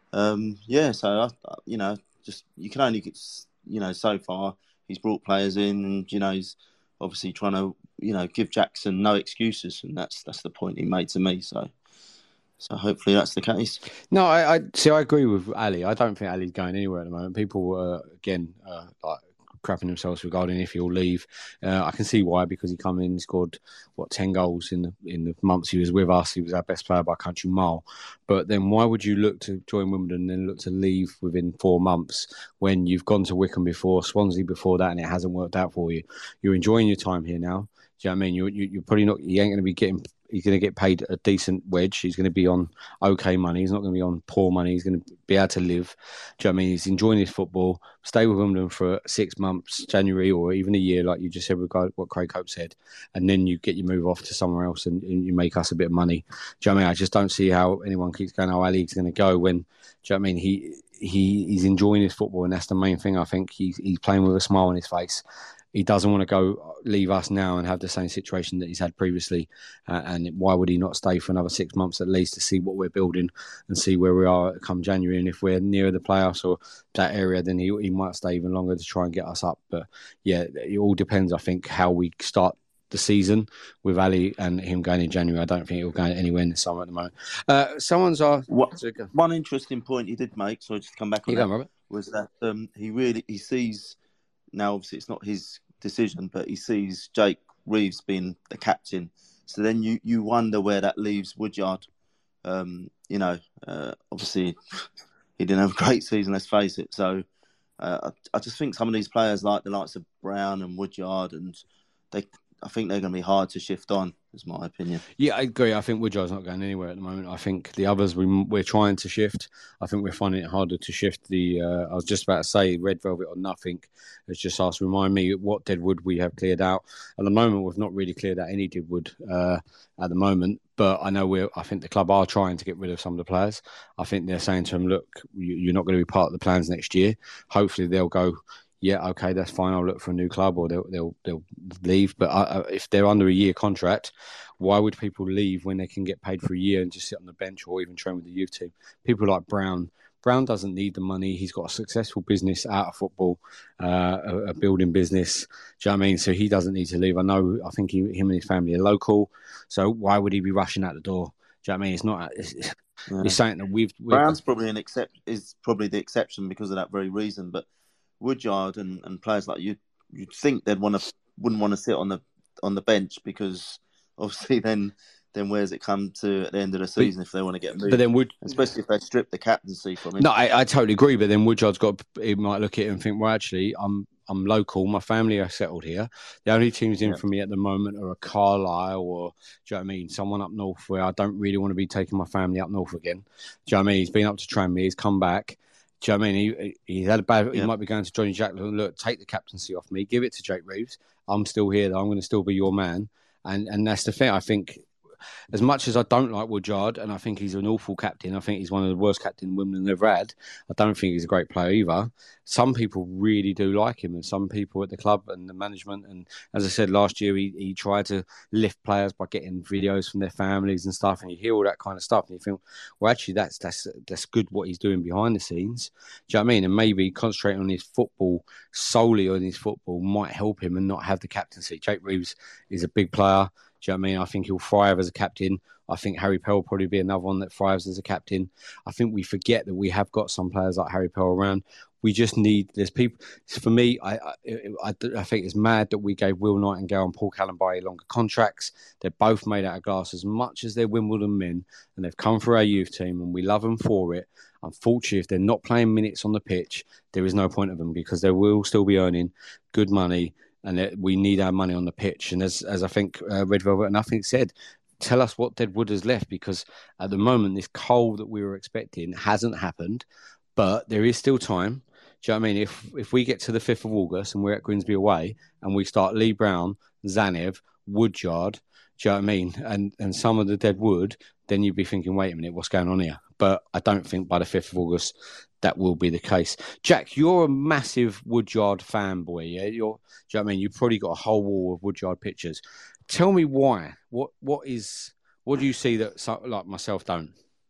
So just you can only get so far. He's brought players in, and he's obviously trying to give Jackson no excuses, and that's the point he made to me. So hopefully that's the case.
No, I agree with Ali. I don't think Ali's going anywhere at the moment. People again like crapping themselves regarding if he'll leave. I can see why, because he come in and scored 10 goals in the months he was with us. He was our best player by a country mile. But then why would you look to join Wimbledon and then look to leave within 4 months when you've gone to Wycombe before, Swansea before that, and it hasn't worked out for you? You're enjoying your time here now. Do you know what I mean? You're probably not. You ain't going to be getting. He's going to get paid a decent wage. He's going to be on okay money. He's not going to be on poor money. He's going to be able to live. Do you know what I mean? He's enjoying his football. Stay with Wimbledon for 6 months, January, or even a year, like you just said, regarding what Craig Cope said, and then you get your move off to somewhere else and you make us a bit of money. Do you know what I mean? I just don't see how anyone keeps going, oh, Ali's going to go when. Do you know what I mean? He's enjoying his football, and that's the main thing. I think he's playing with a smile on his face. He doesn't want to go leave us now and have the same situation that he's had previously. And why would he not stay for another 6 months at least to see what we're building and see where we are come January? And if we're nearer the playoffs or that area, then he might stay even longer to try and get us up. But yeah, it all depends, I think, how we start the season with Ali and him going in January. I don't think he'll go anywhere in the summer at the moment.
One interesting point he did make, so just to come back on that, was that he sees, now obviously it's not his decision, but he sees Jake Reeves being the captain. So then you wonder where that leaves Woodyard. Obviously he didn't have a great season, let's face it. So I just think some of these players, like the likes of Brown and Woodyard, and I think they're going to be hard to shift on, is my opinion.
Yeah, I agree. I think Woodyard's not going anywhere at the moment. I think the others, we're trying to shift. I think we're finding it harder to shift. I was just about to say Red Velvet or nothing. It's just asked, remind me what deadwood we have cleared out. At the moment, we've not really cleared out any deadwood at the moment. But I know I think the club are trying to get rid of some of the players. I think they're saying to them, look, you're not going to be part of the plans next year. Hopefully they'll go, yeah, okay, that's fine. I'll look for a new club, or they'll leave. But if they're under a year contract, why would people leave when they can get paid for a year and just sit on the bench or even train with the youth team? People like Brown. Brown doesn't need the money. He's got a successful business out of football, a building business. Do you know what I mean? So he doesn't need to leave. I think him and his family are local. So why would he be rushing out the door? Do you know what I mean? It's not. It's something that we've
Brown's probably is probably the exception because of that very reason, but Woodyard and players like you'd think wouldn't want to sit on the bench, because obviously then where's it come to at the end of the season if they want to get moved?
But then
especially if they strip the captaincy from him.
No, I totally agree. But then Woodyard's he might look at it and think, well, actually, I'm I'm local. My family are settled here. The only teams in
Yeah.
for me at the moment are a Carlisle or, do you know what I mean, someone up north where I don't really want to be taking my family up north again. Do you know what I mean? He's been up to Tranmere. He's come back. Do you know what I mean? He's had a bad. He might be going to Johnny Jackson. Look, take the captaincy off me. Give it to Jake Reeves. I'm still here. Though. I'm going to still be your man. And that's the thing. I think, as much as I don't like Woodyard, and I think he's an awful captain, I think he's one of the worst captains Wimbledon ever had. I don't think he's a great player either. Some people really do like him, and some people at the club and the management. And as I said last year, he tried to lift players by getting videos from their families and stuff. And you hear all that kind of stuff, and you think, well, actually, that's good what he's doing behind the scenes. Do you know what I mean? And maybe concentrating on his football, solely on his football, might help him and not have the captaincy. Jake Reeves is a big player. Do you know what I mean? I think he'll thrive as a captain. I think Harry Pell will probably be another one that thrives as a captain. I think we forget that we have got some players like Harry Pell around. We just need, there's people, for me, I think it's mad that we gave Will Nightingale and Paul Calambari longer contracts. They're both made out of glass as much as they're Wimbledon men, and they've come for our youth team, and we love them for it. Unfortunately, if they're not playing minutes on the pitch, there is no point of them because they will still be earning good money. And we need our money on the pitch. And as I think Red Velvet and Nothing said, tell us what Deadwood has left, because at the moment, this coal that we were expecting hasn't happened, but there is still time. Do you know what I mean? If we get to the 5th of August and we're at Grimsby away and we start Lee Brown, Zanev, Woodyard, do you know what I mean? And some of the Deadwood, then you'd be thinking, wait a minute, what's going on here? But I don't think by the 5th of August that will be the case. Jack, you're a massive Woodyard fanboy, yeah? Do you know what I mean? You've probably got a whole wall of Woodyard pictures. Tell me why. What do you see that like myself don't?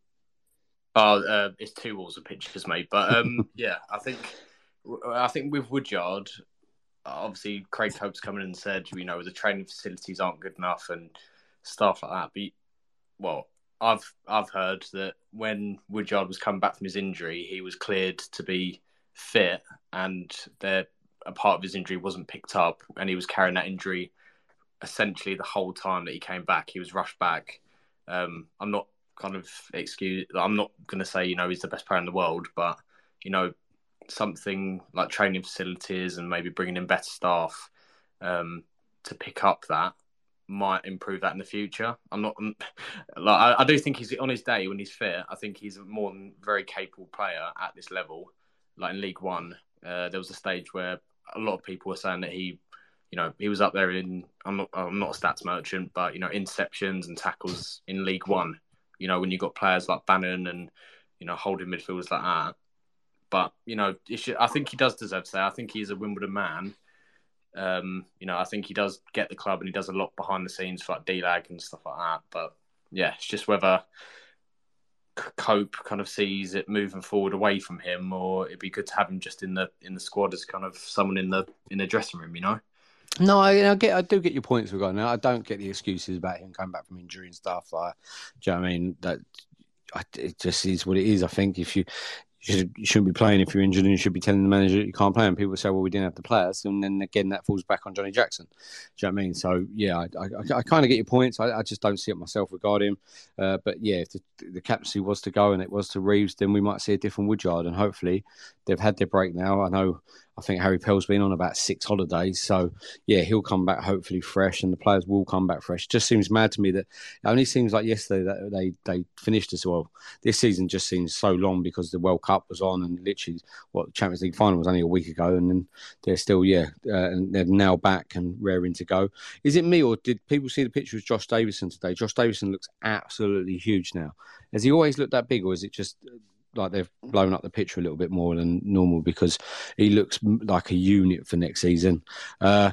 Oh, it's 2 walls of pictures, mate. But yeah, I think with Woodyard, obviously Craig Cope's come in and said, the training facilities aren't good enough and stuff like that. But well, I've heard that when Woodyard was coming back from his injury, he was cleared to be fit, and a part of his injury wasn't picked up, and he was carrying that injury essentially the whole time that he came back. He was rushed back. I'm not I'm not going to say he's the best player in the world, but something like training facilities and maybe bringing in better staff to pick up that might improve that in the future. I do think he's on his day when he's fit. I think he's a more than very capable player at this level. Like in League One, there was a stage where a lot of people were saying that he was up there in. I'm not a stats merchant, but interceptions and tackles in League One. When you got players like Bannon and holding midfielders like that. But I think he does deserve to say. I think he's a Wimbledon man. I think he does get the club and he does a lot behind the scenes for like D-Lag and stuff like that. But yeah, it's just whether Cope kind of sees it moving forward away from him, or it'd be good to have him just in the squad as kind of someone in the dressing room,
No, I do get your points regarding that. I don't get the excuses about him coming back from injury and stuff. Do you know what I mean? It just is what it is. I think if you shouldn't be playing if you're injured, and you should be telling the manager that you can't play. And people say, well, we didn't have the players. And then again, that falls back on Johnny Jackson. Do you know what I mean? So, yeah, I kind of get your points. I just don't see it myself regarding him. But, yeah, if the captaincy was to go and it was to Reeves, then we might see a different Woodyard. And hopefully they've had their break now. I think Harry Pell's been on about 6 holidays. So, yeah, he'll come back hopefully fresh and the players will come back fresh. It just seems mad to me that it only seems like yesterday that they finished as well. This season just seems so long because the World Cup was on and literally the Champions League final was only a week ago, and then they're still, and they're now back and raring to go. Is it me, or did people see the picture of Josh Davison today? Josh Davison looks absolutely huge now. Has he always looked that big, or is it just like they've blown up the picture a little bit more than normal, because he looks like a unit for next season? I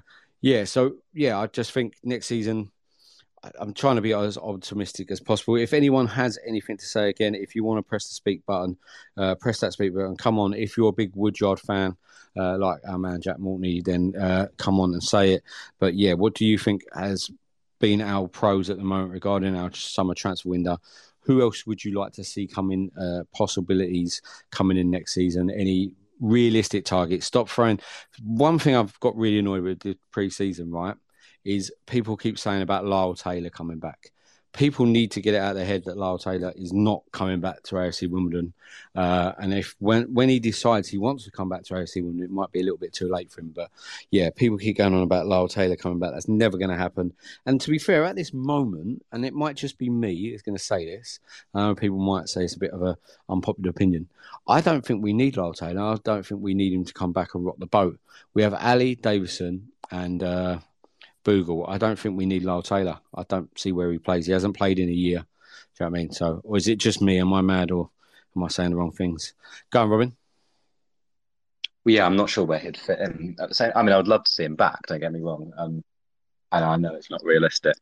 just think next season I'm trying to be as optimistic as possible. If anyone has anything to say, again, if you want to press the speak button, press that speak button. Come on, if you're a big Woodyard fan, like our man Jack Mortney, then come on and say it. But yeah, what do you think has been our pros at the moment regarding our summer transfer window? Who else would you like to see come in, possibilities coming in next season? Any realistic targets? Stop throwing. One thing I've got really annoyed with the pre-season, right, is people keep saying about Lyle Taylor coming back. people need to get it out of their head that Lyle Taylor is not coming back to AFC Wimbledon. And if when he decides he wants to come back to AFC Wimbledon, it might be a little bit too late for him. But yeah, people keep going on about Lyle Taylor coming back. That's never going to happen. And to be fair, at this moment, and it might just be me that's going to say this, people might say it's a bit of an unpopular opinion. I don't think we need Lyle Taylor. I don't think we need him to come back and rock the boat. We have Ali, Davison, and Bogle. I don't think we need Lyle Taylor. I don't see where he plays. He hasn't played in a year. Do you know what I mean? So, or is it just me? Am I mad, or am I saying the wrong things? Go on, Robin.
Well, yeah, I'm not sure where he'd fit in. At the same, I mean, I would love to see him back. Don't get me wrong. And I know it's not realistic.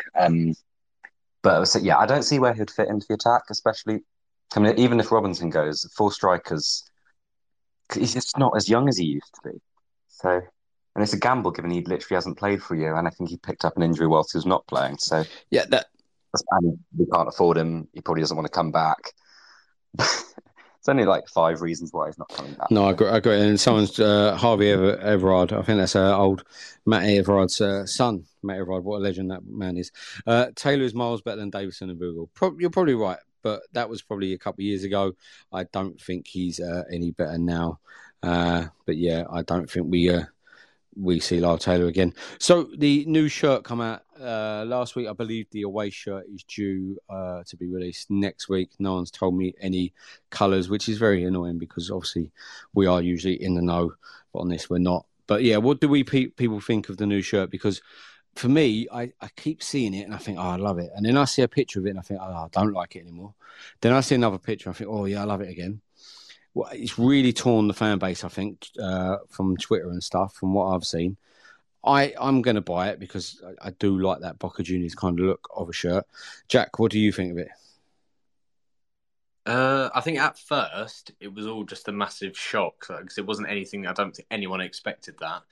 But yeah, I don't see where he'd fit into the attack, especially. I mean, even if Robinson goes, 4 strikers, he's just not as young as he used to be. So. And it's a gamble given he literally hasn't played for a year, and I think he picked up an injury whilst he was not playing. So
yeah,
and we can't afford him. He probably doesn't want to come back. It's only like 5 reasons why he's not coming back.
No, I agree. And someone's Harvey Everard. I think that's old Matt Everard's son. Matt Everard, what a legend that man is. Taylor is miles better than Davison and Bogle. You're probably right, but that was probably a couple of years ago. I don't think he's any better now. But yeah, I don't think we see Lyle Taylor again. So the new shirt come out last week. I believe the away shirt is due to be released next week. No one's told me any colours, which is very annoying because obviously we are usually in the know, but on this we're not. But yeah, what do we people think of the new shirt? Because for me, I keep seeing it and I think, oh, I love it. And then I see a picture of it and I think, oh, I don't like it anymore. Then I see another picture and I think, oh yeah, I love it again. Well, it's really torn the fan base, I think, from Twitter and stuff, from what I've seen. I'm going to buy it because I do like that Boca Juniors kind of look of a shirt. Jack, what do you think of it?
I think at first it was all just a massive shock because it wasn't anything. I don't think anyone expected that.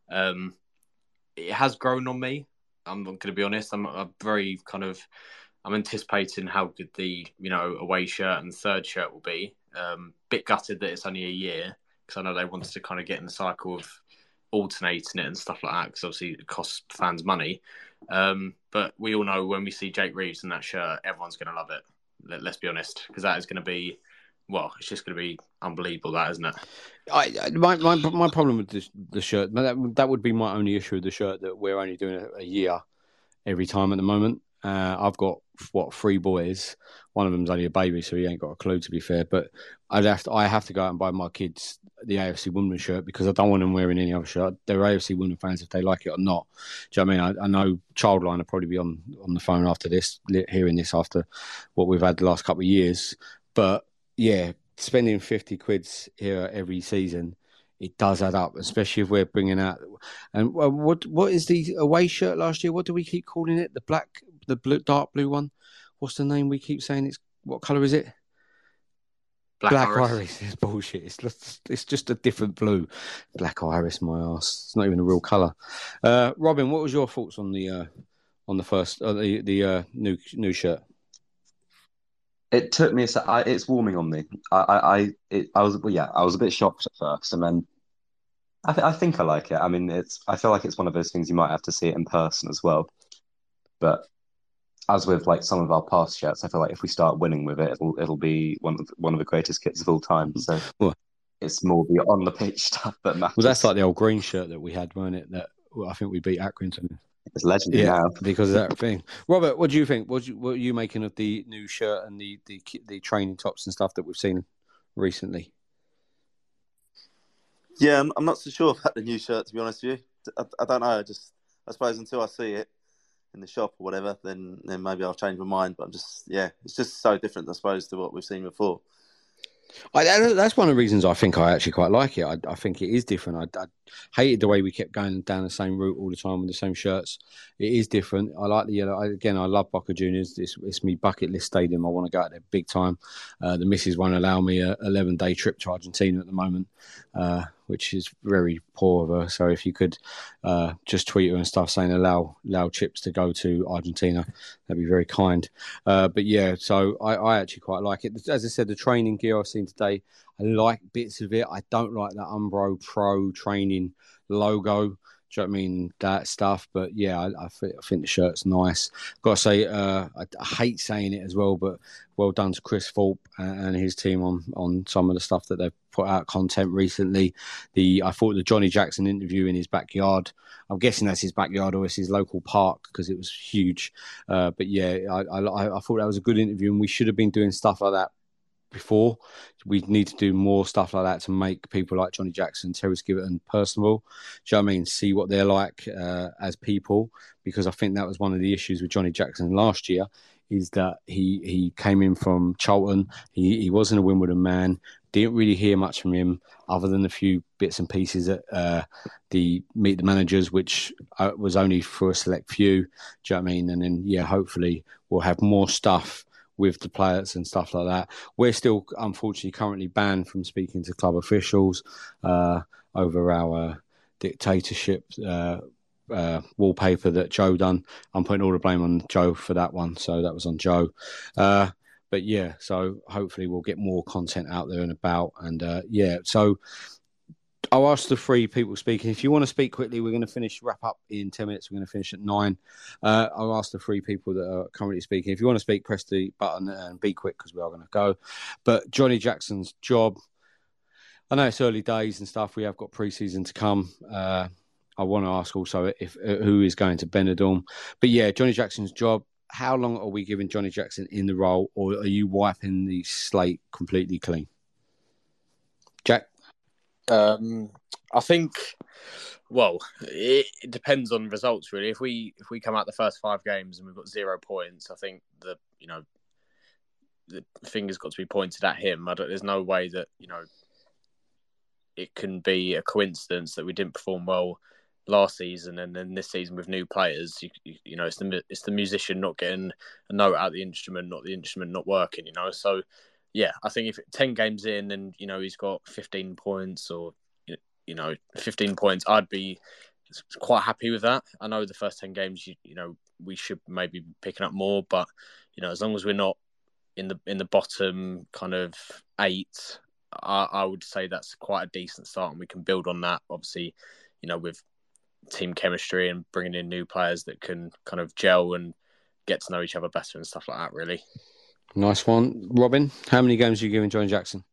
It has grown on me. I'm going to be honest. I'm very I'm anticipating how good the away shirt and third shirt will be. Bit gutted that it's only a year because I know they wanted to kind of get in the cycle of alternating it and stuff like that because obviously it costs fans money. But we all know when we see Jake Reeves in that shirt, everyone's going to love it. Let's be honest, because that is going to be, well, it's just going to be unbelievable, that isn't it?
My problem with the shirt, that would be my only issue with the shirt, that we're only doing a year every time at the moment. I've got 3 boys. One of them's only a baby, so he ain't got a clue, to be fair. But I have to go out and buy my kids the AFC Wimbledon shirt because I don't want them wearing any other shirt. They're AFC Wimbledon fans if they like it or not. Do you know what I mean? I know Childline will probably be on the phone after this, hearing this after what we've had the last couple of years. But yeah, spending 50 quids here every season, it does add up, especially if we're bringing out. And what is the away shirt last year? What do we keep calling it? The blue, dark blue one. What's the name we keep saying? What colour is it? Black Iris. It's bullshit. It's just a different blue. Black Iris, my ass. It's not even a real colour. Robin, what was your thoughts on the first the new shirt?
It took me it's warming on me. I was a bit shocked at first, and then I think I like it. I mean, I feel like it's one of those things you might have to see it in person as well. But as with like some of our past shirts, I feel like if we start winning with it, it'll be one of the greatest kits of all time. So it's more the on the pitch stuff that matters.
Well, that's like the old green shirt that we had, weren't it? That I think we beat Accrington.
It's legendary now
because of that thing. Robert, what do you think? What are you making of the new shirt and the training tops and stuff that we've seen recently?
Yeah, I'm not so sure about the new shirt, to be honest with you. I don't know. I suppose until I see it in the shop or whatever, then maybe I'll change my mind. But it's just so different, I suppose, to what we've seen before.
That's one of the reasons I think I actually quite like it. I think it is different. I hated the way we kept going down the same route all the time with the same shirts. It is different. I like the yellow. I love Boca Juniors. It's my bucket list stadium. I want to go out there big time. The missus won't allow me a 11-day trip to Argentina at the moment, which is very poor of her. So if you could just tweet her and stuff saying allow Chips to go to Argentina, that'd be very kind. But yeah, so I actually quite like it. As I said, the training gear I've seen today, I like bits of it. I don't like that Umbro Pro training logo. Do you know what I mean? That stuff. But yeah, I think the shirt's nice. Got to say, I hate saying it as well, but well done to Chris Thorpe and his team on some of the stuff that they've put out content recently. I thought the Johnny Jackson interview in his backyard, I'm guessing that's his backyard or it's his local park because it was huge. But yeah, I thought that was a good interview, and we should have been doing stuff like that before. We need to do more stuff like that to make people like Johnny Jackson, Terry Skiverton personable. Do you know what I mean? See what they're like as people, because I think that was one of the issues with Johnny Jackson last year, is that he came in from Charlton. He wasn't a Wimbledon man. Didn't really hear much from him other than a few bits and pieces at the Meet the Managers, which was only for a select few. Do you know what I mean? And then, yeah, hopefully we'll have more stuff with the players and stuff like that. We're still, unfortunately, currently banned from speaking to club officials over our dictatorship wallpaper that Joe done. I'm putting all the blame on Joe for that one, so that was on Joe. But yeah, so hopefully we'll get more content out there and about. And yeah, so I'll ask the three people speaking. If you want to speak quickly, we're going to wrap up in 10 minutes. We're going to finish at 9. I'll ask the three people that are currently speaking. If you want to speak, press the button and be quick because we are going to go. But Johnny Jackson's job, I know it's early days and stuff. We have got pre-season to come. I want to ask also if who is going to Benidorm. But yeah, Johnny Jackson's job, how long are we giving Johnny Jackson in the role, or are you wiping the slate completely clean? Jack?
I think, well, it depends on results really. If we come out the first 5 games and we've got 0 points, I think the finger's got to be pointed at him. There's no way that it can be a coincidence that we didn't perform well last season and then this season with new players. It's the musician not getting a note out of the instrument, not the instrument not working. So. Yeah, I think if 10 games in and, he's got 15 points or, 15 points, I'd be quite happy with that. I know the first 10 games, we should maybe be picking up more, but, as long as we're not in the bottom kind of 8, I would say that's quite a decent start and we can build on that. Obviously, with team chemistry and bringing in new players that can kind of gel and get to know each other better and stuff like that, really.
Nice one. Robin, how many games are you giving Johnny Jackson?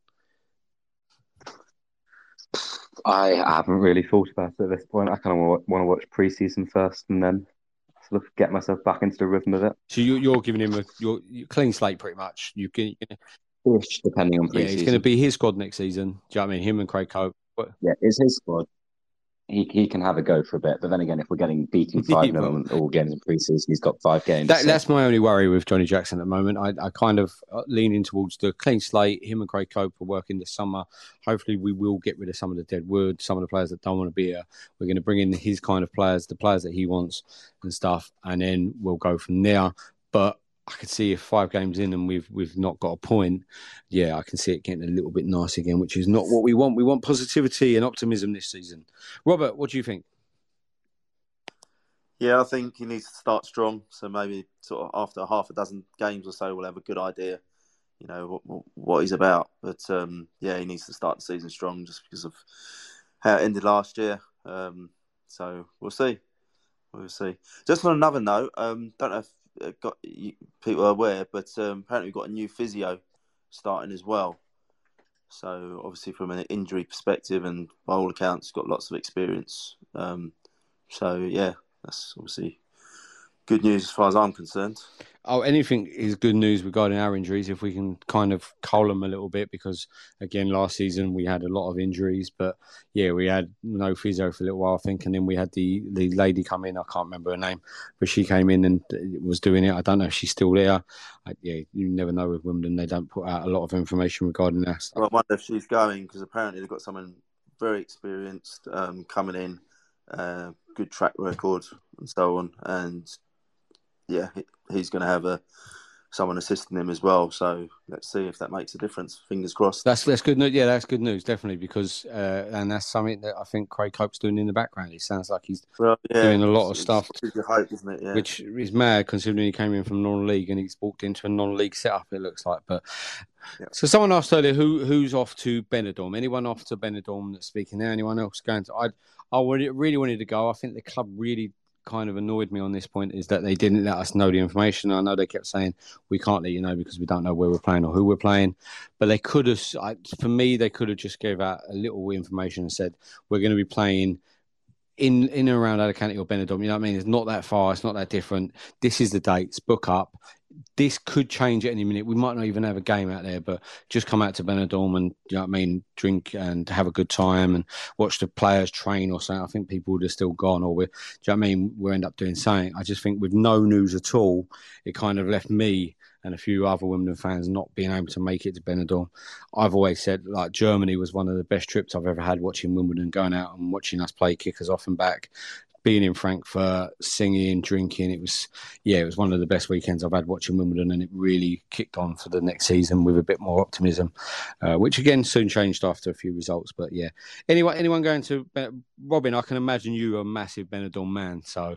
I haven't really thought about it at this point. I kind of want to watch pre-season first and then sort of get myself back into the rhythm of it.
So you're giving him your clean slate pretty much.
Ish, depending on pre-season.
Yeah, it's going to be his squad next season. Do you know what I mean? Him and Craig Cope.
Yeah, it's his squad. He can have a go for a bit, but then again, if we're getting beaten 5-0 all games in pre-season, he's got 5 games.
That's my only worry with Johnny Jackson at the moment. I kind of leaning towards the clean slate. Him and Craig Cope are working this summer. Hopefully, we will get rid of some of the dead wood, some of the players that don't want to be here. We're going to bring in his kind of players, the players that he wants and stuff, and then we'll go from there. But I could see if 5 games in and we've not got a point, yeah, I can see it getting a little bit nice again, which is not what we want. We want positivity and optimism this season. Robert, what do you think?
Yeah, I think he needs to start strong. So maybe sort of after half a dozen games or so, we'll have a good idea, what he's about. But yeah, he needs to start the season strong just because of how it ended last year. So we'll see. We'll see. Just on another note, don't know if people are aware, but apparently we've got a new physio starting as well. So obviously from an injury perspective and by all accounts got lots of experience. So yeah, that's obviously good news as far as I'm concerned.
Oh, anything is good news regarding our injuries if we can kind of cull them a little bit, because again, last season we had a lot of injuries, but yeah, we had no physio for a little while, I think, and then we had the lady come in. I can't remember her name, but she came in and was doing it. I don't know if she's still there. Yeah, you never know with Wimbledon; they don't put out a lot of information regarding that stuff.
Well, I wonder if she's going because apparently they've got someone very experienced coming in, good track record and so on, and yeah, he's going to have a someone assisting him as well. So let's see if that makes a difference. Fingers crossed.
That's good news. Yeah, that's good news, definitely, because and that's something that I think Craig Cope's doing in the background. It sounds like he's doing a lot of stuff,
It's your hope, isn't it? Yeah.
which is mad considering he came in from non-league and he's walked into a non-league setup. It looks like, but so someone asked earlier who's off to Benidorm. Anyone off to Benidorm that's speaking there? Anyone else going to? I really wanted to go. I think the club really kind of annoyed me on this point is that they didn't let us know the information. I know they kept saying we can't let you know because we don't know where we're playing or who we're playing, but they could have, for me, they could have just gave out a little information and said we're going to be playing in and around Alicante or Benidorm. You know what I mean? It's not that far. It's not that different. This is the dates. Book up. This could change at any minute. We might not even have a game out there, but just come out to Benidorm and, you know what I mean, drink and have a good time and watch the players train or something. I think people would have still gone, or do you know what I mean? We'll end up doing something. I just think with no news at all, it kind of left me and a few other Wimbledon fans not being able to make it to Benidorm. I've always said, like, Germany was one of the best trips I've ever had watching Wimbledon, going out and watching us play kickers off and back. Being in Frankfurt, singing, drinking, it was one of the best weekends I've had watching Wimbledon, and it really kicked on for the next season with a bit more optimism, which again soon changed after a few results. But yeah, anyone going to Robin? I can imagine you are a massive Benidorm man, so.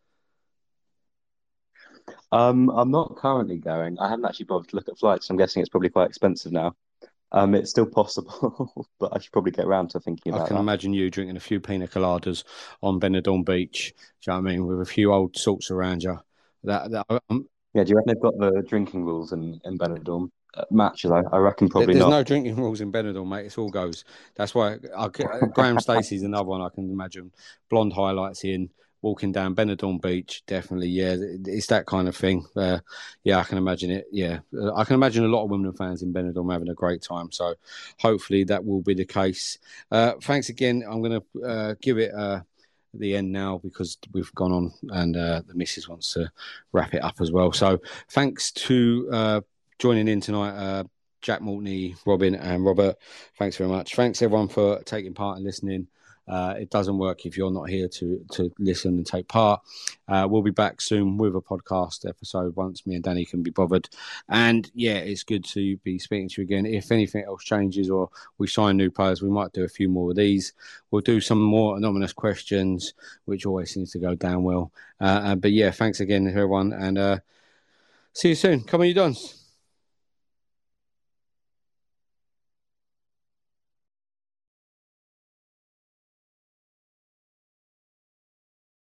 I'm not currently going. I haven't actually bothered to look at flights. I'm guessing it's probably quite expensive now. It's still possible, but I should probably get around to thinking about
I can
that.
imagine you drinking a few pina coladas on Benidorm Beach. Do you know what I mean? With a few old salts around you.
Yeah, do you reckon they've got the drinking rules in Benidorm matches? I reckon probably
There's
not.
no drinking rules in Benidorm, mate. It's all goes. That's why Graham Stacey's another one I can imagine. Blonde highlights in, walking down Benidorm Beach, definitely, yeah. It's that kind of thing. Yeah, I can imagine it. Yeah, I can imagine a lot of Wimbledon fans in Benidorm having a great time. So hopefully that will be the case. Thanks again. I'm going to give it the end now because we've gone on and the missus wants to wrap it up as well. So thanks to joining in tonight, Jack Maltney, Robin and Robert. Thanks very much. Thanks everyone for taking part and listening. It doesn't work if you're not here to listen and take part. We'll be back soon with a podcast episode once me and Danny can be bothered. And yeah, it's good to be speaking to you again. If anything else changes or we sign new players, we might do a few more of these. We'll do some more anonymous questions, which always seems to go down well. But yeah, thanks again everyone, and see you soon. Come on, you dons.